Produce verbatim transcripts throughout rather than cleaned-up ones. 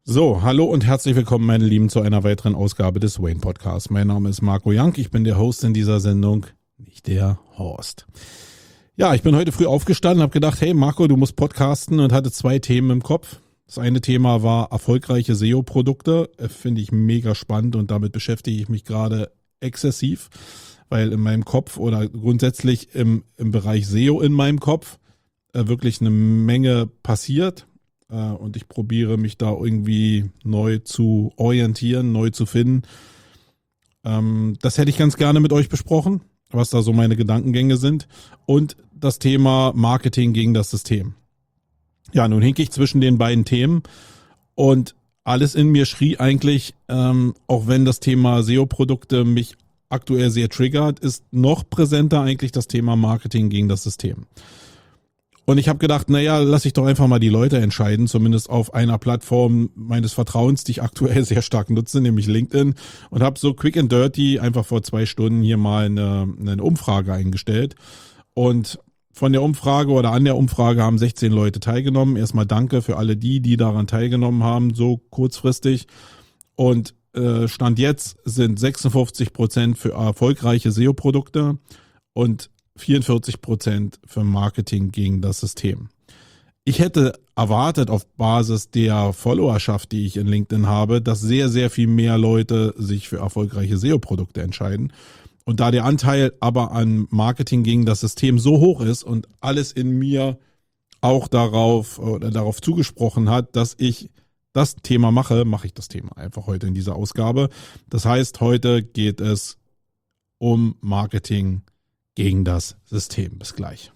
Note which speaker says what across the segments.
Speaker 1: So, hallo und herzlich willkommen, meine Lieben, zu einer weiteren Ausgabe des Wayne Podcasts. Mein Name ist Marco Young, ich bin der Host in dieser Sendung, nicht der Horst. Ja, ich bin heute früh aufgestanden, habe gedacht, hey Marco, du musst podcasten und hatte zwei Themen im Kopf. Das eine Thema war erfolgreiche S E O-Produkte, finde ich mega spannend und damit beschäftige ich mich gerade exzessiv, weil in meinem Kopf oder grundsätzlich im, im Bereich S E O in meinem Kopf äh, wirklich eine Menge passiert. Und ich probiere mich da irgendwie neu zu orientieren, neu zu finden. Das hätte ich ganz gerne mit euch besprochen, was da so meine Gedankengänge sind. Und das Thema Marketing gegen das System. Ja, nun hink ich zwischen den beiden Themen und alles in mir schrie eigentlich, ähm, auch wenn das Thema S E O-Produkte mich aktuell sehr triggert, ist noch präsenter eigentlich das Thema Marketing gegen das System. Und ich habe gedacht, naja, lass ich doch einfach mal die Leute entscheiden, zumindest auf einer Plattform meines Vertrauens, die ich aktuell sehr stark nutze, nämlich LinkedIn. Und habe so quick and dirty einfach vor zwei Stunden hier mal eine, eine Umfrage eingestellt. Und von der Umfrage oder an der Umfrage haben sechzehn Leute teilgenommen. Erstmal danke für alle die, die daran teilgenommen haben, so kurzfristig. Und äh, Stand jetzt sind sechsundfünfzig Prozent für erfolgreiche S E O-Produkte und vierundvierzig Prozent für Marketing gegen das System. Ich hätte erwartet auf Basis der Followerschaft, die ich in LinkedIn habe, dass sehr, sehr viel mehr Leute sich für erfolgreiche S E O-Produkte entscheiden. Und da der Anteil aber an Marketing gegen das System so hoch ist und alles in mir auch darauf oder darauf zugesprochen hat, dass ich das Thema mache, mache ich das Thema einfach heute in dieser Ausgabe. Das heißt, heute geht es um Marketing gegen das System. Bis gleich.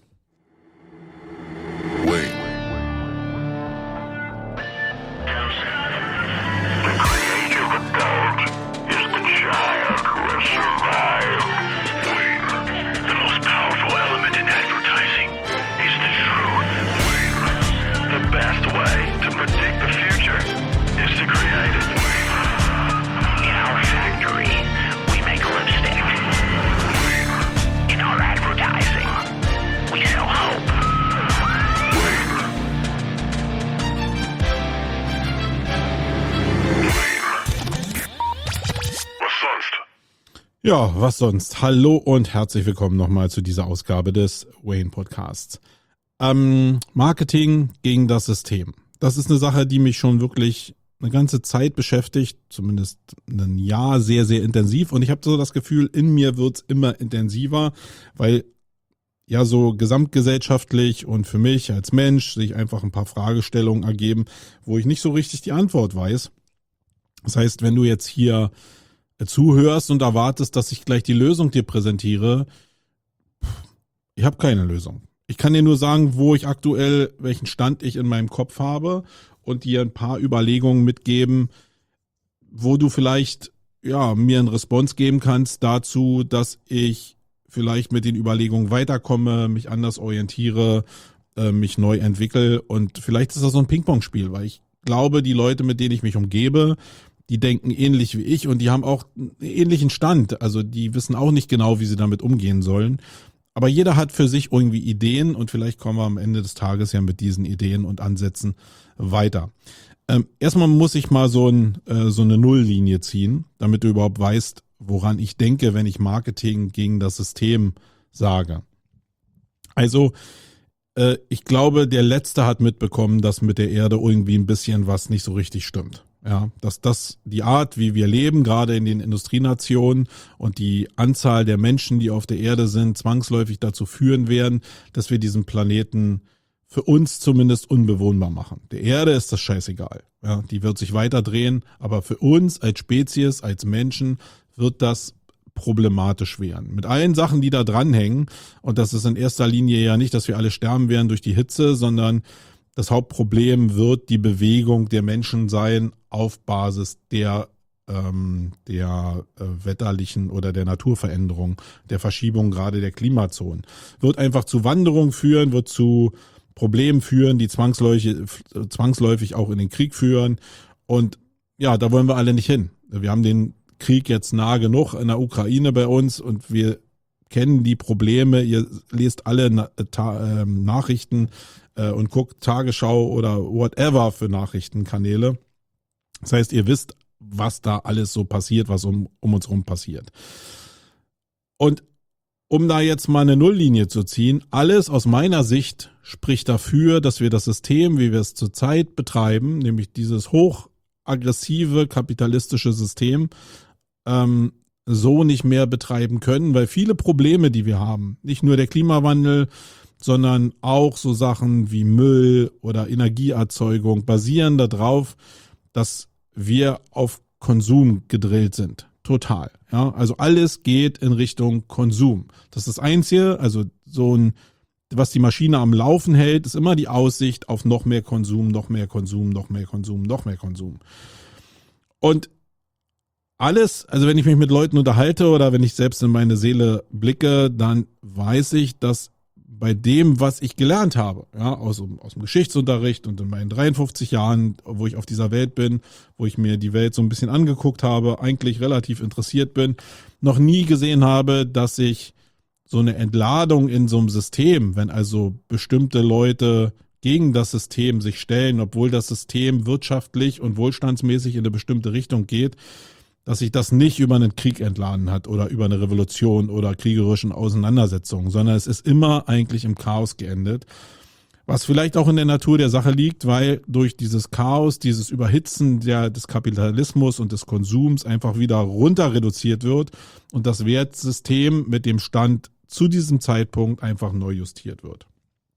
Speaker 1: Ja, was sonst? Hallo und herzlich willkommen nochmal zu dieser Ausgabe des Wayne Podcasts. Ähm, Marketing gegen das System. Das ist eine Sache, die mich schon wirklich eine ganze Zeit beschäftigt, zumindest ein Jahr sehr, sehr intensiv. Und ich habe so das Gefühl, in mir wird's immer intensiver, weil ja so gesamtgesellschaftlich und für mich als Mensch sich einfach ein paar Fragestellungen ergeben, wo ich nicht so richtig die Antwort weiß. Das heißt, wenn du jetzt hier zuhörst und erwartest, dass ich gleich die Lösung dir präsentiere, ich habe keine Lösung. Ich kann dir nur sagen, wo ich aktuell, welchen Stand ich in meinem Kopf habe und dir ein paar Überlegungen mitgeben, wo du vielleicht ja mir einen Response geben kannst dazu, dass ich vielleicht mit den Überlegungen weiterkomme, mich anders orientiere, äh, mich neu entwickle und vielleicht ist das so ein Ping-Pong-Spiel, weil ich glaube, die Leute, mit denen ich mich umgebe, die denken ähnlich wie ich und die haben auch einen ähnlichen Stand. Also die wissen auch nicht genau, wie sie damit umgehen sollen. Aber jeder hat für sich irgendwie Ideen und vielleicht kommen wir am Ende des Tages ja mit diesen Ideen und Ansätzen weiter. Ähm, erstmal muss ich mal so, ein, äh, so eine Nulllinie ziehen, damit du überhaupt weißt, woran ich denke, wenn ich Marketing gegen das System sage. Also äh, ich glaube, der Letzte hat mitbekommen, dass mit der Erde irgendwie ein bisschen was nicht so richtig stimmt. Ja, dass das die Art, wie wir leben, gerade in den Industrienationen und die Anzahl der Menschen, die auf der Erde sind, zwangsläufig dazu führen werden, dass wir diesen Planeten für uns zumindest unbewohnbar machen. Der Erde ist das scheißegal. Ja, die wird sich weiter drehen, aber für uns als Spezies, als Menschen wird das problematisch werden. Mit allen Sachen, die da dranhängen. Und das ist in erster Linie ja nicht, dass wir alle sterben werden durch die Hitze, sondern das Hauptproblem wird die Bewegung der Menschen sein auf Basis der, ähm, der äh, wetterlichen oder der Naturveränderung, der Verschiebung gerade der Klimazonen. Wird einfach zu Wanderung führen, wird zu Problemen führen, die zwangsläufig, zwangsläufig auch in den Krieg führen. Und ja, da wollen wir alle nicht hin. Wir haben den Krieg jetzt nah genug in der Ukraine bei uns und wir kennen die Probleme. Ihr lest alle Na- Ta- äh, Nachrichten äh, und guckt Tagesschau oder whatever für Nachrichtenkanäle. Das heißt, ihr wisst, was da alles so passiert, was um, um uns herum passiert. Und um da jetzt mal eine Nulllinie zu ziehen, alles aus meiner Sicht spricht dafür, dass wir das System, wie wir es zurzeit betreiben, nämlich dieses hochaggressive kapitalistische System, ähm, so nicht mehr betreiben können, weil viele Probleme, die wir haben, nicht nur der Klimawandel, sondern auch so Sachen wie Müll oder Energieerzeugung basieren darauf, dass wir auf Konsum gedrillt sind. Total. Ja, also alles geht in Richtung Konsum. Das ist das Einzige, also so ein, was die Maschine am Laufen hält, ist immer die Aussicht auf noch mehr Konsum, noch mehr Konsum, noch mehr Konsum, noch mehr Konsum. Und alles, also wenn ich mich mit Leuten unterhalte oder wenn ich selbst in meine Seele blicke, dann weiß ich, dass bei dem, was ich gelernt habe, ja, aus, aus dem Geschichtsunterricht und in meinen dreiundfünfzig Jahren, wo ich auf dieser Welt bin, wo ich mir die Welt so ein bisschen angeguckt habe, eigentlich relativ interessiert bin, noch nie gesehen habe, dass ich so eine Entladung in so einem System, wenn also bestimmte Leute gegen das System sich stellen, obwohl das System wirtschaftlich und wohlstandsmäßig in eine bestimmte Richtung geht, dass sich das nicht über einen Krieg entladen hat oder über eine Revolution oder kriegerischen Auseinandersetzungen, sondern es ist immer eigentlich im Chaos geendet. Was vielleicht auch in der Natur der Sache liegt, weil durch dieses Chaos, dieses Überhitzen der, des Kapitalismus und des Konsums einfach wieder runter reduziert wird und das Wertsystem mit dem Stand zu diesem Zeitpunkt einfach neu justiert wird.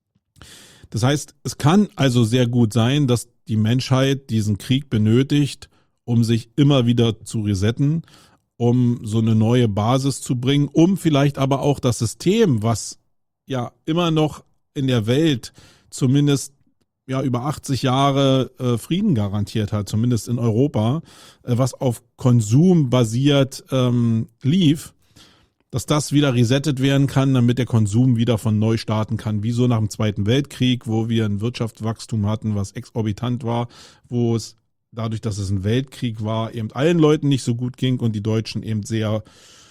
Speaker 1: Das heißt, es kann also sehr gut sein, dass die Menschheit diesen Krieg benötigt, um sich immer wieder zu resetten, um so eine neue Basis zu bringen, um vielleicht aber auch das System, was ja immer noch in der Welt zumindest ja über achtzig Jahre äh, Frieden garantiert hat, zumindest in Europa, äh, was auf Konsum basiert ähm, lief, dass das wieder resettet werden kann, damit der Konsum wieder von neu starten kann, wie so nach dem Zweiten Weltkrieg, wo wir ein Wirtschaftswachstum hatten, was exorbitant war, wo es dadurch, dass es ein Weltkrieg war, eben allen Leuten nicht so gut ging und die Deutschen eben sehr,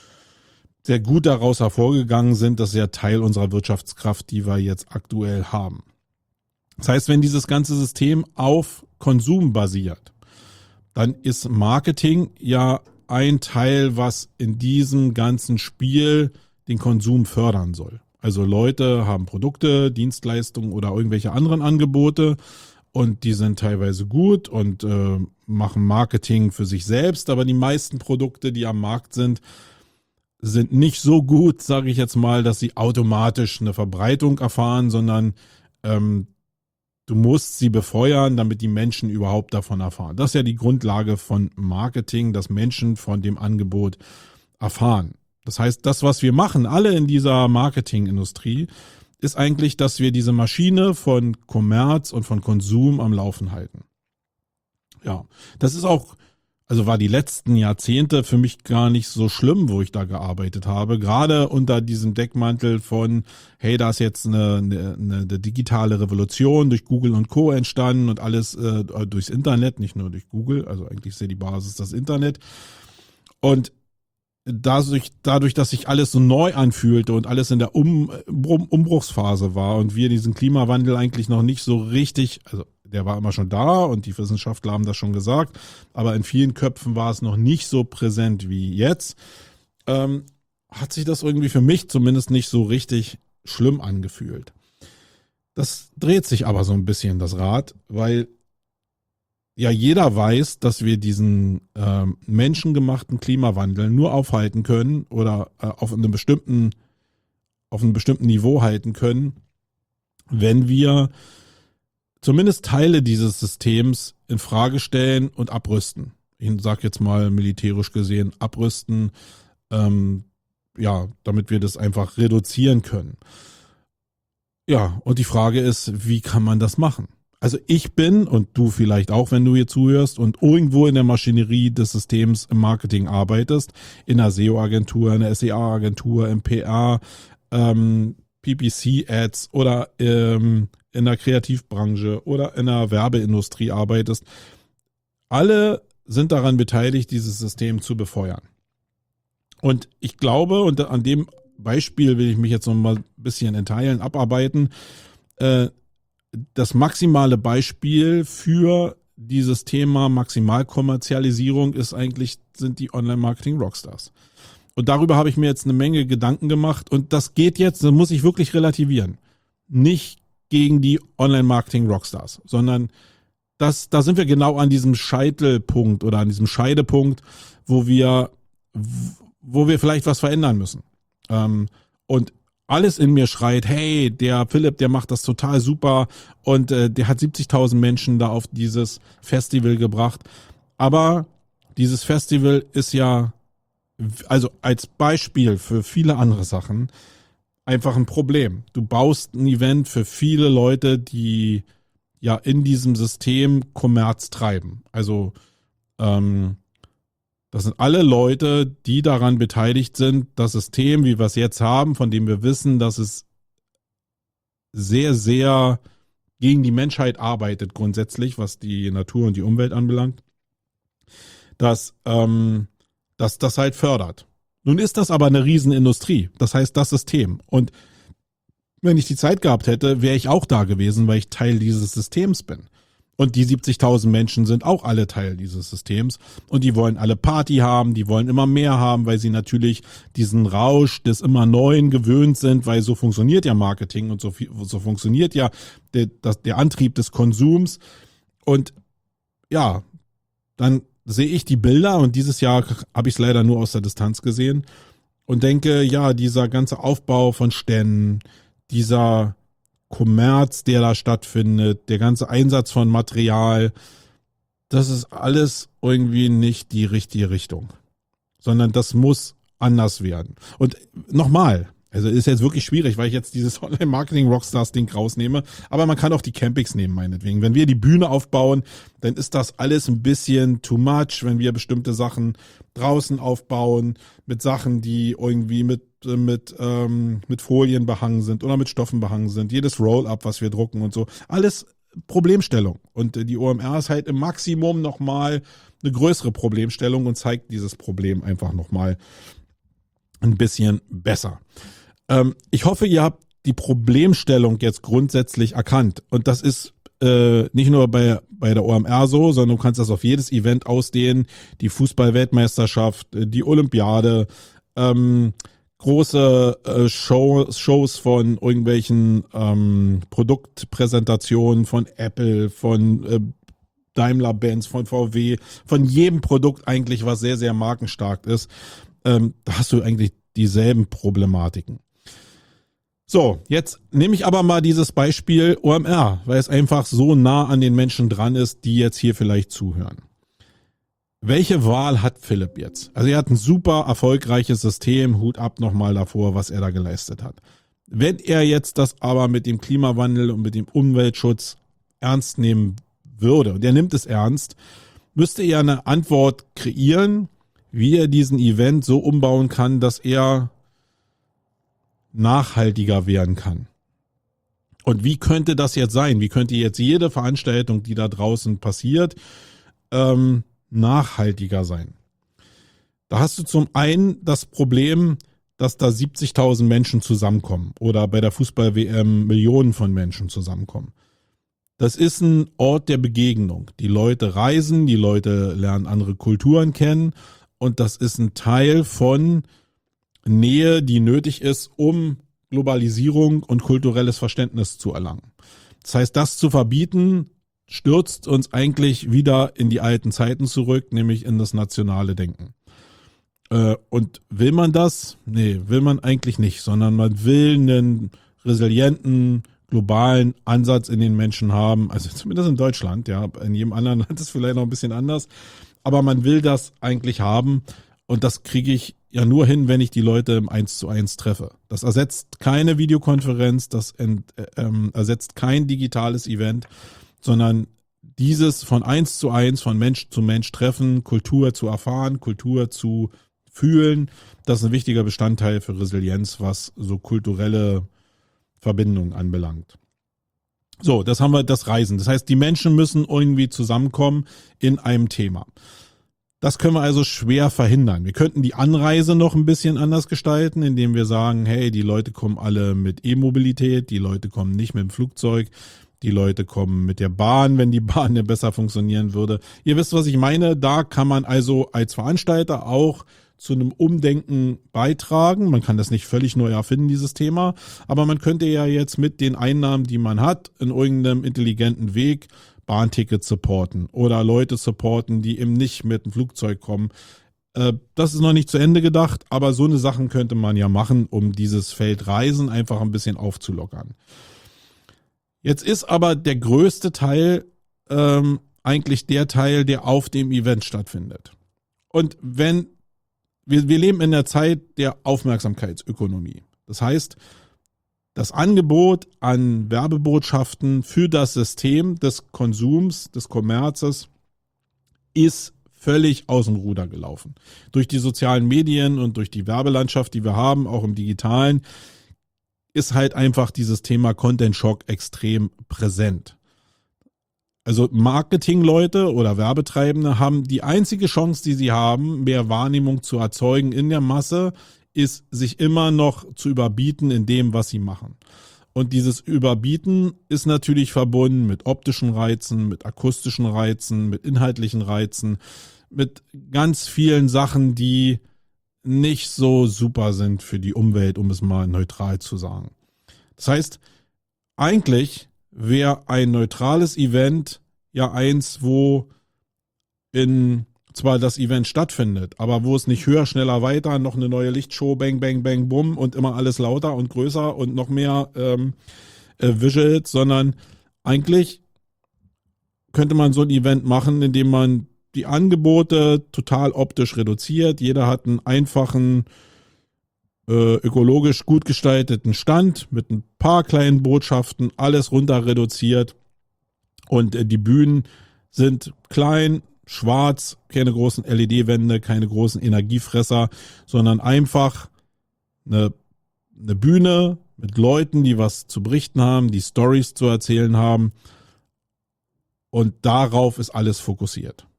Speaker 1: sehr gut daraus hervorgegangen sind. Das ist ja Teil unserer Wirtschaftskraft, die wir jetzt aktuell haben. Das heißt, wenn dieses ganze System auf Konsum basiert, dann ist Marketing ja ein Teil, was in diesem ganzen Spiel den Konsum fördern soll. Also Leute haben Produkte, Dienstleistungen oder irgendwelche anderen Angebote, und die sind teilweise gut und äh, machen Marketing für sich selbst, aber die meisten Produkte, die am Markt sind, sind nicht so gut, sage ich jetzt mal, dass sie automatisch eine Verbreitung erfahren, sondern ähm, du musst sie befeuern, damit die Menschen überhaupt davon erfahren. Das ist ja die Grundlage von Marketing, dass Menschen von dem Angebot erfahren. Das heißt, das, was wir machen, alle in dieser Marketingindustrie, ist eigentlich, dass wir diese Maschine von Kommerz und von Konsum am Laufen halten. Ja, das ist auch, also war die letzten Jahrzehnte für mich gar nicht so schlimm, wo ich da gearbeitet habe. Gerade unter diesem Deckmantel von, hey, da ist jetzt eine, eine, eine digitale Revolution durch Google und Co. entstanden und alles äh, durchs Internet, nicht nur durch Google, also eigentlich ist ja die Basis das Internet. Und Dadurch, dadurch, dass sich alles so neu anfühlte und alles in der um, um, Umbruchsphase war und wir diesen Klimawandel eigentlich noch nicht so richtig, also der war immer schon da und die Wissenschaftler haben das schon gesagt, aber in vielen Köpfen war es noch nicht so präsent wie jetzt, ähm, hat sich das irgendwie für mich zumindest nicht so richtig schlimm angefühlt. Das dreht sich aber so ein bisschen, das Rad, weil ja jeder weiß, dass wir diesen ähm, menschengemachten Klimawandel nur aufhalten können oder äh, auf einem bestimmten auf einem bestimmten Niveau halten können, wenn wir zumindest Teile dieses Systems in Frage stellen und abrüsten. Ich sage jetzt mal militärisch gesehen abrüsten, ähm, ja, damit wir das einfach reduzieren können. Ja, und die Frage ist, wie kann man das machen? Also ich bin, und du vielleicht auch, wenn du hier zuhörst und irgendwo in der Maschinerie des Systems im Marketing arbeitest, in einer S E O-Agentur, in einer S E A-Agentur, im P R, ähm, P P C-Ads oder ähm, in der Kreativbranche oder in der Werbeindustrie arbeitest, alle sind daran beteiligt, dieses System zu befeuern. Und ich glaube, und an dem Beispiel will ich mich jetzt noch mal ein bisschen in Teilen abarbeiten, äh, das maximale Beispiel für dieses Thema Maximalkommerzialisierung ist eigentlich, sind die Online-Marketing-Rockstars. Und darüber habe ich mir jetzt eine Menge Gedanken gemacht und das geht jetzt, das muss ich wirklich relativieren, nicht gegen die Online-Marketing-Rockstars, sondern das, da sind wir genau an diesem Scheitelpunkt oder an diesem Scheidepunkt, wo wir, wo wir vielleicht was verändern müssen. Ähm, und alles in mir schreit, hey, der Philipp, der macht das total super und äh, der hat siebzigtausend Menschen da auf dieses Festival gebracht. Aber dieses Festival ist ja, also als Beispiel für viele andere Sachen, einfach ein Problem. Du baust ein Event für viele Leute, die ja in diesem System Kommerz treiben. Also ähm, das sind alle Leute, die daran beteiligt sind, das System, wie wir es jetzt haben, von dem wir wissen, dass es sehr, sehr gegen die Menschheit arbeitet grundsätzlich, was die Natur und die Umwelt anbelangt, dass, ähm, dass das halt fördert. Nun ist das aber eine Riesenindustrie, das heißt das System. Und wenn ich die Zeit gehabt hätte, wäre ich auch da gewesen, weil ich Teil dieses Systems bin. Und die siebzigtausend Menschen sind auch alle Teil dieses Systems und die wollen alle Party haben, die wollen immer mehr haben, weil sie natürlich diesen Rausch des immer Neuen gewöhnt sind, weil so funktioniert ja Marketing und so, so funktioniert ja der, das, der Antrieb des Konsums. Und ja, dann sehe ich die Bilder und dieses Jahr habe ich es leider nur aus der Distanz gesehen und denke, ja, dieser ganze Aufbau von Ständen, dieser Kommerz, der da stattfindet, der ganze Einsatz von Material, das ist alles irgendwie nicht die richtige Richtung, sondern das muss anders werden. Und nochmal, also ist jetzt wirklich schwierig, weil ich jetzt dieses Online-Marketing-Rockstars-Ding rausnehme, aber man kann auch die Campings nehmen, meinetwegen. Wenn wir die Bühne aufbauen, dann ist das alles ein bisschen too much, wenn wir bestimmte Sachen draußen aufbauen, mit Sachen, die irgendwie mit mit ähm, mit Folien behangen sind oder mit Stoffen behangen sind. Jedes Roll-up, was wir drucken und so. Alles Problemstellung. Und die O M R ist halt im Maximum nochmal eine größere Problemstellung und zeigt dieses Problem einfach nochmal ein bisschen besser. Ähm, ich hoffe, ihr habt die Problemstellung jetzt grundsätzlich erkannt. Und das ist äh, nicht nur bei, bei der O M R so, sondern du kannst das auf jedes Event ausdehnen. Die Fußball-Weltmeisterschaft, die Olympiade, ähm, große äh, Show, Shows von irgendwelchen ähm, Produktpräsentationen von Apple, von äh, Daimler-Benz, von V W, von jedem Produkt eigentlich, was sehr, sehr markenstark ist. Ähm, da hast du eigentlich dieselben Problematiken. So, jetzt nehme ich aber mal dieses Beispiel O M R, weil es einfach so nah an den Menschen dran ist, die jetzt hier vielleicht zuhören. Welche Wahl hat Philipp jetzt? Also er hat ein super erfolgreiches System, Hut ab nochmal davor, was er da geleistet hat. Wenn er jetzt das aber mit dem Klimawandel und mit dem Umweltschutz ernst nehmen würde, und er nimmt es ernst, müsste er eine Antwort kreieren, wie er diesen Event so umbauen kann, dass er nachhaltiger werden kann. Und wie könnte das jetzt sein? Wie könnte jetzt jede Veranstaltung, die da draußen passiert, ähm, nachhaltiger sein? Da hast du zum einen das Problem, dass da siebzigtausend Menschen zusammenkommen oder bei der Fußball-W M Millionen von Menschen zusammenkommen. Das ist ein Ort der Begegnung. Die Leute reisen, die Leute lernen andere Kulturen kennen und das ist ein Teil von Nähe, die nötig ist, um Globalisierung und kulturelles Verständnis zu erlangen. Das heißt, das zu verbieten, stürzt uns eigentlich wieder in die alten Zeiten zurück, nämlich in das nationale Denken. Äh, und will man das? Nee, will man eigentlich nicht, sondern man will einen resilienten, globalen Ansatz in den Menschen haben, also zumindest in Deutschland, ja, in jedem anderen Land ist es vielleicht noch ein bisschen anders, aber man will das eigentlich haben und das kriege ich ja nur hin, wenn ich die Leute im Eins zu eins treffe. Das ersetzt keine Videokonferenz, das ent, äh, ähm, ersetzt kein digitales Event, sondern dieses von eins zu eins, von Mensch zu Mensch treffen, Kultur zu erfahren, Kultur zu fühlen, das ist ein wichtiger Bestandteil für Resilienz, was so kulturelle Verbindungen anbelangt. So, das haben wir, das Reisen. Das heißt, die Menschen müssen irgendwie zusammenkommen in einem Thema. Das können wir also schwer verhindern. Wir könnten die Anreise noch ein bisschen anders gestalten, indem wir sagen, hey, die Leute kommen alle mit E-Mobilität, die Leute kommen nicht mit dem Flugzeug, Die Leute kommen mit der Bahn, wenn die Bahn ja besser funktionieren würde. Ihr wisst, was ich meine. Da kann man also als Veranstalter auch zu einem Umdenken beitragen. Man kann das nicht völlig neu erfinden, dieses Thema. Aber man könnte ja jetzt mit den Einnahmen, die man hat, in irgendeinem intelligenten Weg Bahntickets supporten oder Leute supporten, die eben nicht mit dem Flugzeug kommen. Das ist noch nicht zu Ende gedacht, aber so eine Sachen könnte man ja machen, um dieses Feld Reisen einfach ein bisschen aufzulockern. Jetzt ist aber der größte Teil ähm, eigentlich der Teil, der auf dem Event stattfindet. Und wenn wir, wir leben in der Zeit der Aufmerksamkeitsökonomie. Das heißt, das Angebot an Werbebotschaften für das System des Konsums, des Kommerzes ist völlig aus dem Ruder gelaufen. Durch die sozialen Medien und durch die Werbelandschaft, die wir haben, auch im Digitalen, ist halt einfach dieses Thema Content Shock extrem präsent. Also Marketingleute oder Werbetreibende haben die einzige Chance, die sie haben, mehr Wahrnehmung zu erzeugen in der Masse, ist, sich immer noch zu überbieten in dem, was sie machen. Und dieses Überbieten ist natürlich verbunden mit optischen Reizen, mit akustischen Reizen, mit inhaltlichen Reizen, mit ganz vielen Sachen, die nicht so super sind für die Umwelt, um es mal neutral zu sagen. Das heißt, eigentlich wäre ein neutrales Event ja eins, wo in zwar das Event stattfindet, aber wo es nicht höher, schneller, weiter, noch eine neue Lichtshow, bang, bang, bang, bumm und immer alles lauter und größer und noch mehr ähm, äh, Visuals, sondern eigentlich könnte man so ein Event machen, indem man die Angebote total optisch reduziert. Jeder hat einen einfachen, äh, ökologisch gut gestalteten Stand mit ein paar kleinen Botschaften, alles runter reduziert und äh, die Bühnen sind klein, schwarz, keine großen L E D-Wände, keine großen Energiefresser, sondern einfach eine, eine Bühne mit Leuten, die was zu berichten haben, die Storys zu erzählen haben und darauf ist alles fokussiert.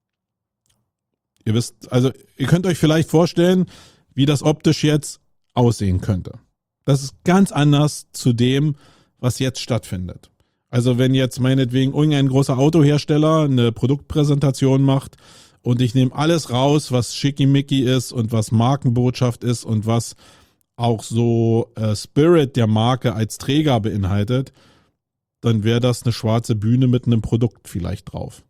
Speaker 1: Ihr wisst, also ihr könnt euch vielleicht vorstellen, wie das optisch jetzt aussehen könnte. Das ist ganz anders zu dem, was jetzt stattfindet. Also wenn jetzt meinetwegen irgendein großer Autohersteller eine Produktpräsentation macht und ich nehme alles raus, was schickimicki ist und was Markenbotschaft ist und was auch so äh, Spirit der Marke als Träger beinhaltet, dann wäre das eine schwarze Bühne mit einem Produkt vielleicht drauf.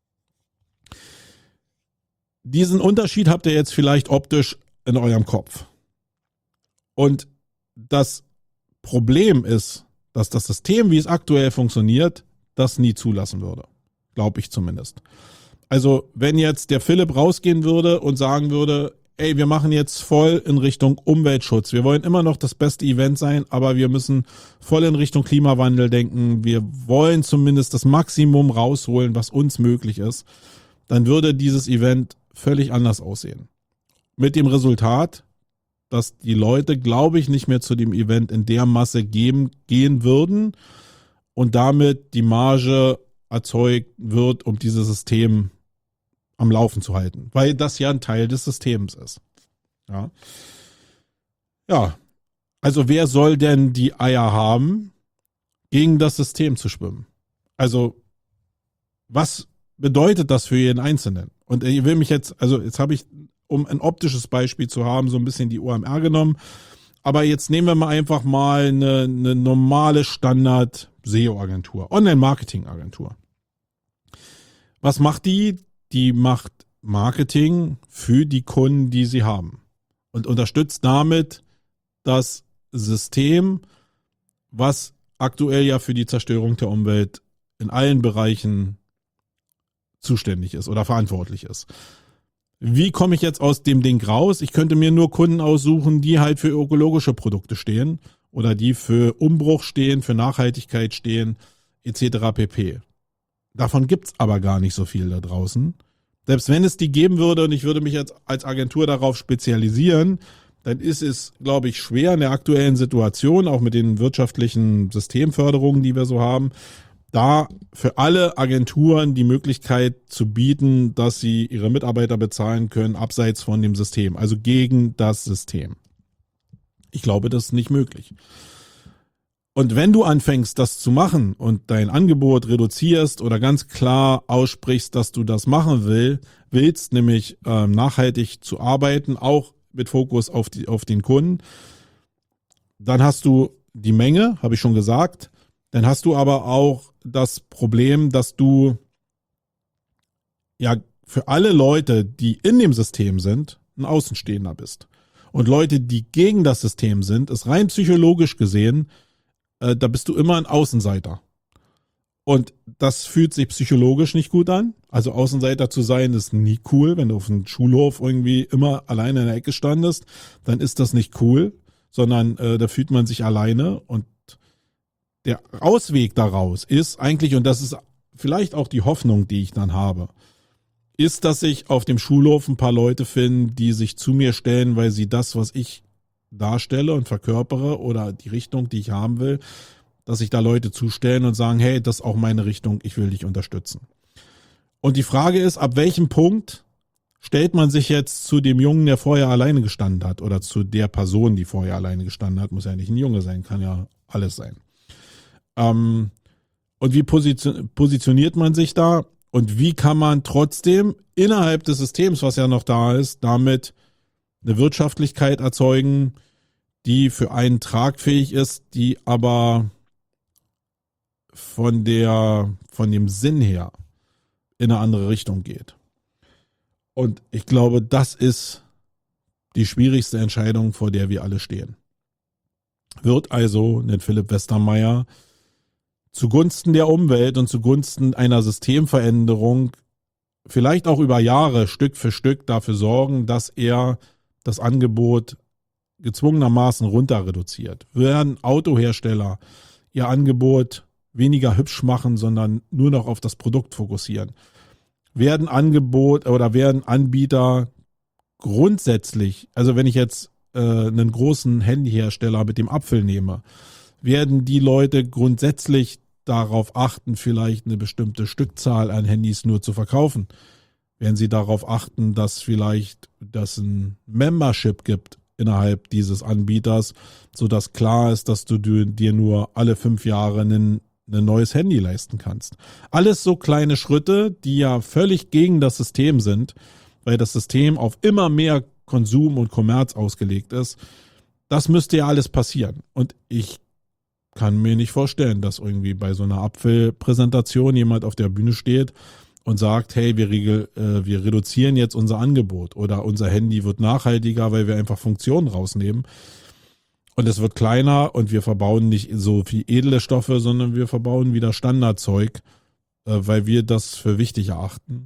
Speaker 1: Diesen Unterschied habt ihr jetzt vielleicht optisch in eurem Kopf. Und das Problem ist, dass das System, wie es aktuell funktioniert, das nie zulassen würde. Glaube ich zumindest. Also wenn jetzt der Philipp rausgehen würde und sagen würde, ey, wir machen jetzt voll in Richtung Umweltschutz. Wir wollen immer noch das beste Event sein, aber wir müssen voll in Richtung Klimawandel denken. Wir wollen zumindest das Maximum rausholen, was uns möglich ist. Dann würde dieses Event völlig anders aussehen. Mit dem Resultat, dass die Leute, glaube ich, nicht mehr zu dem Event in der Masse geben, gehen würden und damit die Marge erzeugt wird, um dieses System am Laufen zu halten, weil das ja ein Teil des Systems ist. Ja, ja. Also wer soll denn die Eier haben, gegen das System zu schwimmen? Also was bedeutet das für jeden Einzelnen? Und ich will mich jetzt, also jetzt habe ich, um ein optisches Beispiel zu haben, so ein bisschen die O M R genommen. Aber jetzt nehmen wir mal einfach mal eine, eine normale Standard-S E O-Agentur, Online-Marketing-Agentur. Was macht die? Die macht Marketing für die Kunden, die sie haben. Und unterstützt damit das System, was aktuell ja für die Zerstörung der Umwelt in allen Bereichen zuständig ist oder verantwortlich ist. Wie komme ich jetzt aus dem Ding raus? Ich könnte mir nur Kunden aussuchen, die halt für ökologische Produkte stehen oder die für Umbruch stehen, für Nachhaltigkeit stehen, et cetera pp. Davon gibt's aber gar nicht so viel da draußen. Selbst wenn es die geben würde und ich würde mich jetzt als Agentur darauf spezialisieren, dann ist es, glaube ich, schwer in der aktuellen Situation, auch mit den wirtschaftlichen Systemförderungen, die wir so haben, da für alle Agenturen die Möglichkeit zu bieten, dass sie ihre Mitarbeiter bezahlen können, abseits von dem System, also gegen das System. Ich glaube, das ist nicht möglich. Und wenn du anfängst, das zu machen und dein Angebot reduzierst oder ganz klar aussprichst, dass du das machen will, willst, nämlich äh, nachhaltig zu arbeiten, auch mit Fokus auf, die, auf den Kunden, dann hast du die Menge, habe ich schon gesagt. Dann hast du aber auch das Problem, dass du ja für alle Leute, die in dem System sind, ein Außenstehender bist. Und Leute, die gegen das System sind, ist rein psychologisch gesehen, äh, da bist du immer ein Außenseiter. Und das fühlt sich psychologisch nicht gut an. Also Außenseiter zu sein ist nie cool. Wenn du auf einem Schulhof irgendwie immer alleine in der Ecke standest, dann ist das nicht cool, sondern äh, da fühlt man sich alleine. Und der Ausweg daraus ist eigentlich, und das ist vielleicht auch die Hoffnung, die ich dann habe, ist, dass ich auf dem Schulhof ein paar Leute finde, die sich zu mir stellen, weil sie das, was ich darstelle und verkörpere oder die Richtung, die ich haben will, dass sich da Leute zustellen und sagen, hey, das ist auch meine Richtung, ich will dich unterstützen. Und die Frage ist, ab welchem Punkt stellt man sich jetzt zu dem Jungen, der vorher alleine gestanden hat, oder zu der Person, die vorher alleine gestanden hat, muss ja nicht ein Junge sein, kann ja alles sein. Ähm, und wie position- positioniert man sich da? Und wie kann man trotzdem innerhalb des Systems, was ja noch da ist, damit eine Wirtschaftlichkeit erzeugen, die für einen tragfähig ist, die aber von der, von dem Sinn her in eine andere Richtung geht. Und ich glaube, das ist die schwierigste Entscheidung, vor der wir alle stehen. Wird also ein Philipp Westermeier zugunsten der Umwelt und zugunsten einer Systemveränderung vielleicht auch über Jahre Stück für Stück dafür sorgen, dass er das Angebot gezwungenermaßen runter reduziert? Werden Autohersteller ihr Angebot weniger hübsch machen, sondern nur noch auf das Produkt fokussieren? Werden Angebot oder werden Anbieter grundsätzlich, also wenn ich jetzt äh, einen großen Handyhersteller mit dem Apfel nehme, werden die Leute grundsätzlich darauf achten, vielleicht eine bestimmte Stückzahl an Handys nur zu verkaufen? Werden sie darauf achten, dass vielleicht das ein Membership gibt innerhalb dieses Anbieters, sodass klar ist, dass du dir nur alle fünf Jahre ein, ein neues Handy leisten kannst? Alles so kleine Schritte, die ja völlig gegen das System sind, weil das System auf immer mehr Konsum und Kommerz ausgelegt ist. Das müsste ja alles passieren. Und ich kann mir nicht vorstellen, dass irgendwie bei so einer Apfelpräsentation jemand auf der Bühne steht und sagt, hey, wir, regel, äh, wir reduzieren jetzt unser Angebot oder unser Handy wird nachhaltiger, weil wir einfach Funktionen rausnehmen und es wird kleiner und wir verbauen nicht so viel edle Stoffe, sondern wir verbauen wieder Standardzeug, äh, weil wir das für wichtig erachten.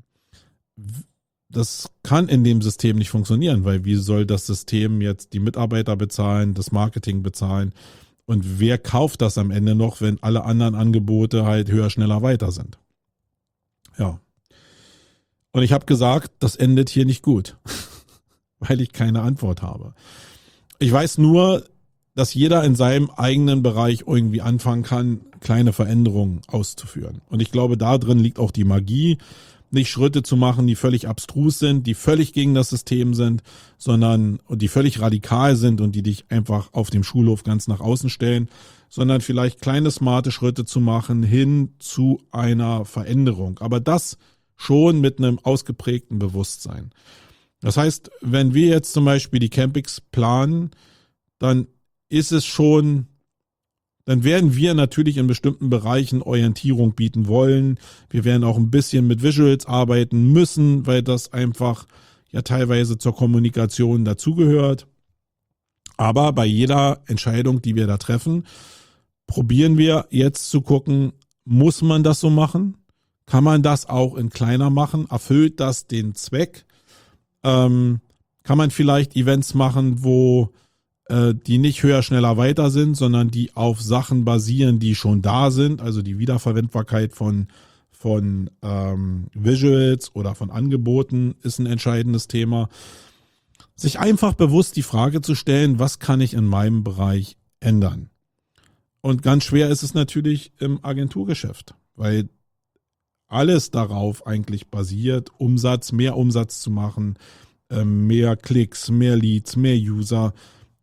Speaker 1: Das kann in dem System nicht funktionieren, weil wie soll das System jetzt die Mitarbeiter bezahlen, das Marketing bezahlen? Und wer kauft das am Ende noch, wenn alle anderen Angebote halt höher, schneller, weiter sind? Ja. Und ich habe gesagt, das endet hier nicht gut, weil ich keine Antwort habe. Ich weiß nur, dass jeder in seinem eigenen Bereich irgendwie anfangen kann, kleine Veränderungen auszuführen. Und ich glaube, da drin liegt auch die Magie, nicht Schritte zu machen, die völlig abstrus sind, die völlig gegen das System sind, sondern die völlig radikal sind und die dich einfach auf dem Schulhof ganz nach außen stellen, sondern vielleicht kleine, smarte Schritte zu machen hin zu einer Veränderung. Aber das schon mit einem ausgeprägten Bewusstsein. Das heißt, wenn wir jetzt zum Beispiel die Campings planen, dann ist es schon, dann werden wir natürlich in bestimmten Bereichen Orientierung bieten wollen. Wir werden auch ein bisschen mit Visuals arbeiten müssen, weil das einfach ja teilweise zur Kommunikation dazugehört. Aber bei jeder Entscheidung, die wir da treffen, probieren wir jetzt zu gucken, muss man das so machen? Kann man das auch in kleiner machen? Erfüllt das den Zweck? Ähm, kann man vielleicht Events machen, wo die nicht höher, schneller, weiter sind, sondern die auf Sachen basieren, die schon da sind, also die Wiederverwendbarkeit von, von ähm, Visuals oder von Angeboten ist ein entscheidendes Thema. Sich einfach bewusst die Frage zu stellen, was kann ich in meinem Bereich ändern? Und ganz schwer ist es natürlich im Agenturgeschäft, weil alles darauf eigentlich basiert, Umsatz, mehr Umsatz zu machen, mehr Klicks, mehr Leads, mehr User,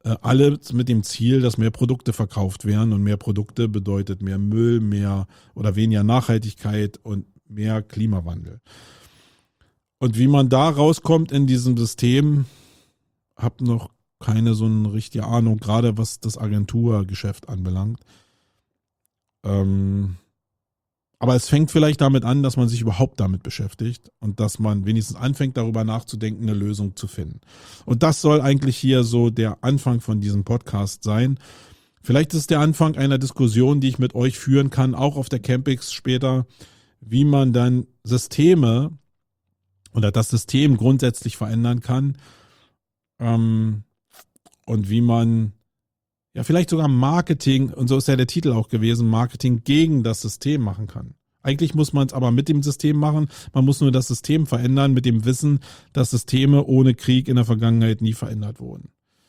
Speaker 1: Äh, alle mit dem Ziel, dass mehr Produkte verkauft werden, und mehr Produkte bedeutet mehr Müll, mehr oder weniger Nachhaltigkeit und mehr Klimawandel. Und wie man da rauskommt in diesem System, habe noch keine so eine richtige Ahnung, gerade was das Agenturgeschäft anbelangt. Ähm, aber es fängt vielleicht damit an, dass man sich überhaupt damit beschäftigt und dass man wenigstens anfängt, darüber nachzudenken, eine Lösung zu finden. Und das soll eigentlich hier so der Anfang von diesem Podcast sein. Vielleicht ist es der Anfang einer Diskussion, die ich mit euch führen kann, auch auf der Campix später, wie man dann Systeme oder das System grundsätzlich verändern kann, ähm, und wie man ja vielleicht sogar Marketing, und so ist ja der Titel auch gewesen, Marketing gegen das System machen kann. Eigentlich muss man es aber mit dem System machen, man muss nur das System verändern, mit dem Wissen, dass Systeme ohne Krieg in der Vergangenheit nie verändert wurden.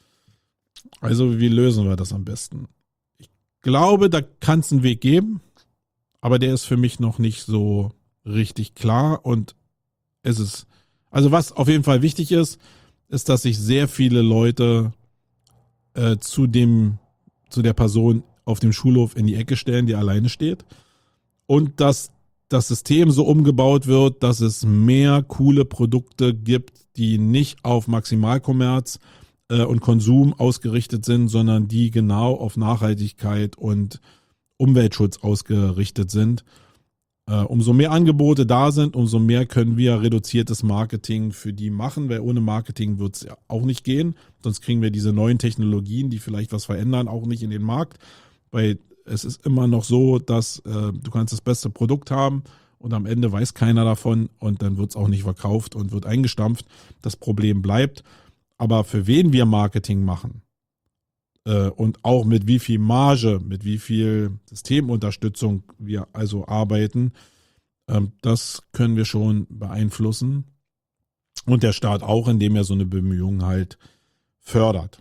Speaker 1: Also wie lösen wir das am besten? Ich glaube, da kann es einen Weg geben, aber der ist für mich noch nicht so richtig klar, und es ist, also was auf jeden Fall wichtig ist, ist, dass sich sehr viele Leute äh, zu dem, zu der Person auf dem Schulhof in die Ecke stellen, die alleine steht, und dass das System so umgebaut wird, dass es mehr coole Produkte gibt, die nicht auf Maximalkommerz äh, und Konsum ausgerichtet sind, sondern die genau auf Nachhaltigkeit und Umweltschutz ausgerichtet sind. Äh, umso mehr Angebote da sind, umso mehr können wir reduziertes Marketing für die machen, weil ohne Marketing wird es ja auch nicht gehen. Sonst kriegen wir diese neuen Technologien, die vielleicht was verändern, auch nicht in den Markt. Weil es ist immer noch so, dass äh, du kannst das beste Produkt haben und am Ende weiß keiner davon, und dann wird es auch nicht verkauft und wird eingestampft. Das Problem bleibt. Aber für wen wir Marketing machen, äh, und auch mit wie viel Marge, mit wie viel Systemunterstützung wir also arbeiten, ähm, das können wir schon beeinflussen. Und der Staat auch, indem er so eine Bemühung halt fördert.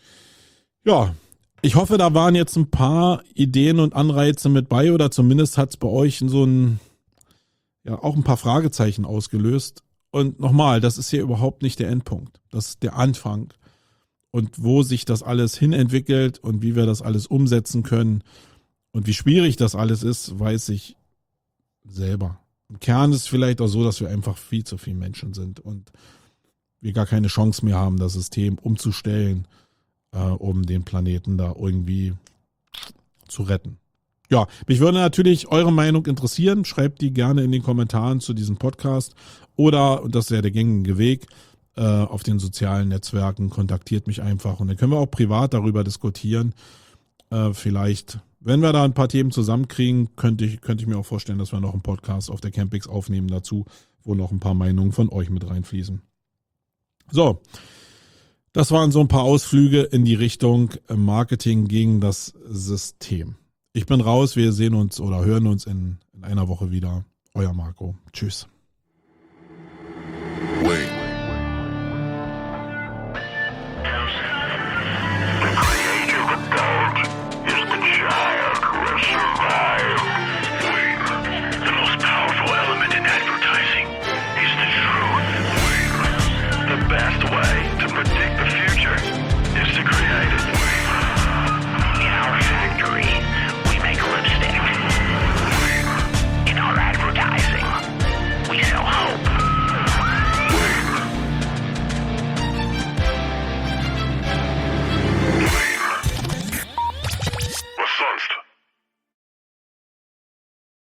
Speaker 1: Ja, ich hoffe, da waren jetzt ein paar Ideen und Anreize mit bei, oder zumindest hat es bei euch so ein, ja, auch ein paar Fragezeichen ausgelöst. Und nochmal, das ist hier überhaupt nicht der Endpunkt. Das ist der Anfang. Und wo sich das alles hinentwickelt und wie wir das alles umsetzen können und wie schwierig das alles ist, weiß ich selber. Im Kern ist es vielleicht auch so, dass wir einfach viel zu viele Menschen sind und wir gar keine Chance mehr haben, das System umzustellen, äh, um den Planeten da irgendwie zu retten. Ja, mich würde natürlich eure Meinung interessieren. Schreibt die gerne in den Kommentaren zu diesem Podcast oder, und das ist ja der gängige Weg, äh, auf den sozialen Netzwerken, kontaktiert mich einfach und dann können wir auch privat darüber diskutieren. Äh, vielleicht, wenn wir da ein paar Themen zusammenkriegen, könnte ich, könnte ich mir auch vorstellen, dass wir noch einen Podcast auf der Campix aufnehmen dazu, wo noch ein paar Meinungen von euch mit reinfließen. So, das waren so ein paar Ausflüge in die Richtung Marketing gegen das System. Ich bin raus, wir sehen uns oder hören uns in, in einer Woche wieder. Euer Marco. Tschüss. Wait.